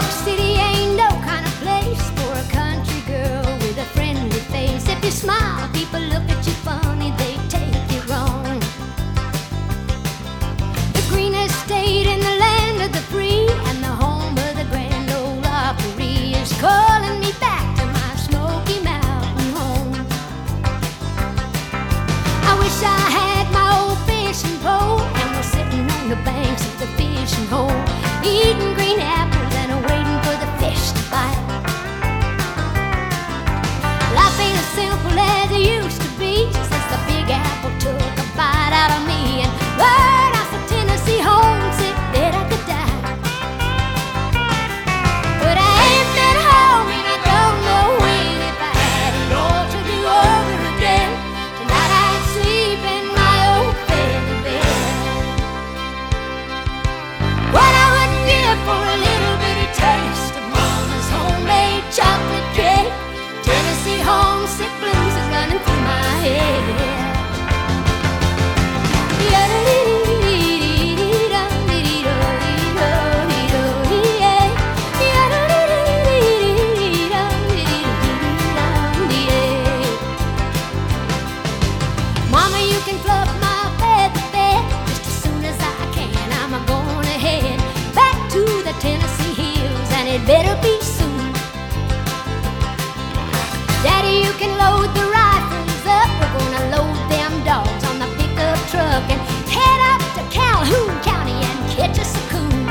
York City ain't no kind of place for a country girl with a friendly face. If you smile, people look at you funny, they take you wrong. The greenest state in the land of the free and the home of the Grand Ole Opry is calling me back to my Smoky Mountain home. I wish I had my old fishing pole and was sitting on the banks of the fishing hole, eating green apples and waiting for the fish to bite. Life ain't as simple as it used to be since the Big Apple took a bite out of me and burned out the Tennessee homesick that I could die. But I ain't been home and I don't know when. If I had it all to do over again, tonight I'd sleep in my old feather bed. What I would give for a little bitty taste of Mama's homemade chocolate cake. Tennessee homesick blues is running through my head. Mama, you can fluff my feather bed just as soon as I can. I'm a-going ahead back to the Tennessee hills, and it better be soon. Daddy, you can load the rifles up. We're gonna load them dogs on the pickup truck and head up to Calhoun County and catch us a coon.